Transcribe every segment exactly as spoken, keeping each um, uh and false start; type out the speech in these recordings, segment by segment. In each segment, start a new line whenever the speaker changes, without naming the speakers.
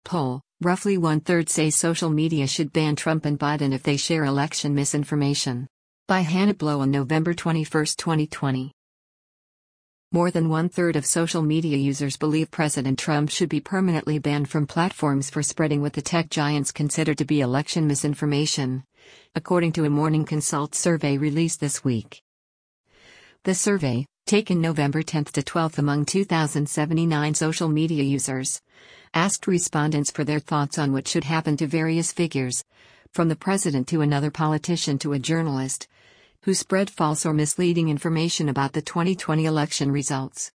poll, roughly one-third say social media should ban Trump and Biden if they share election misinformation. By Hannah Blow on November twenty-first, twenty twenty. More than one-third of social media users believe President Trump should be permanently banned from platforms for spreading what the tech giants consider to be election misinformation, according to a Morning Consult survey released this week. The survey, taken November tenth to twelfth among two thousand seventy-nine social media users, asked respondents for their thoughts on what should happen to various figures, from the president to another politician to a journalist, who spread false or misleading information about the twenty twenty election results.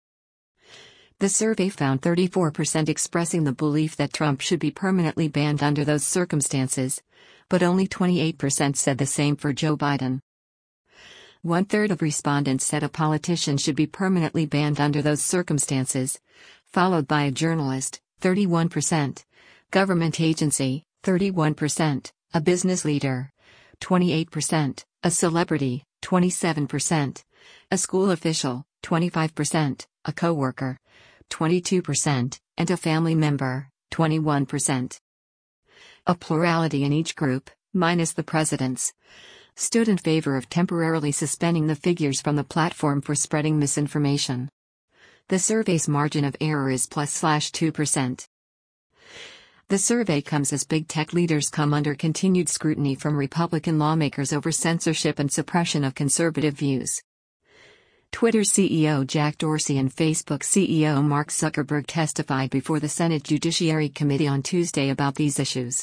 The survey found thirty-four percent expressing the belief that Trump should be permanently banned under those circumstances, but only twenty-eight percent said the same for Joe Biden. One-third of respondents said a politician should be permanently banned under those circumstances, followed by a journalist, thirty-one percent, government agency, thirty-one percent, a business leader, twenty-eight percent, a celebrity, twenty-seven percent, a school official, twenty-five percent, a coworker, twenty-two percent, and a family member, twenty-one percent. A plurality in each group, minus the president's, stood in favor of temporarily suspending the figures from the platform for spreading misinformation. The survey's margin of error is plus slash two percent. The survey comes as big tech leaders come under continued scrutiny from Republican lawmakers over censorship and suppression of conservative views. Twitter C E O Jack Dorsey and Facebook C E O Mark Zuckerberg testified before the Senate Judiciary Committee on Tuesday about these issues.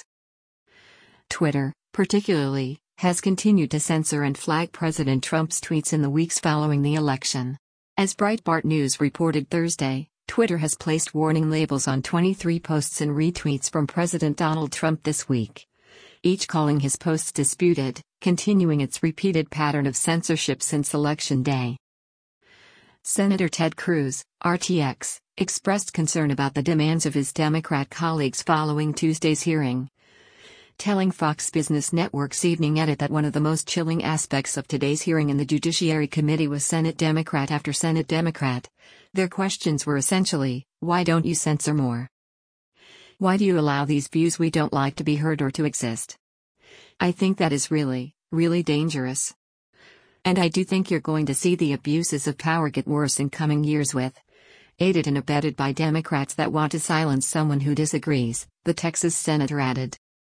Twitter, particularly, has continued to censor and flag President Trump's tweets in the weeks following the election. As Breitbart News reported Thursday, Twitter has placed warning labels on twenty-three posts and retweets from President Donald Trump this week, each calling his posts disputed, continuing its repeated pattern of censorship since Election Day. Senator Ted Cruz, R T X, expressed concern about the demands of his Democrat colleagues following Tuesday's hearing, telling Fox Business Network's Evening Edit that one of the most chilling aspects of today's hearing in the Judiciary Committee was Senate Democrat after Senate Democrat. Their questions were essentially, why don't you censor more? Why do you allow these views we don't like to be heard or to exist? I think that is really, really dangerous. And I do think you're going to see the abuses of power get worse in coming years with, aided and abetted by Democrats that want to silence someone who disagrees, the Texas senator added.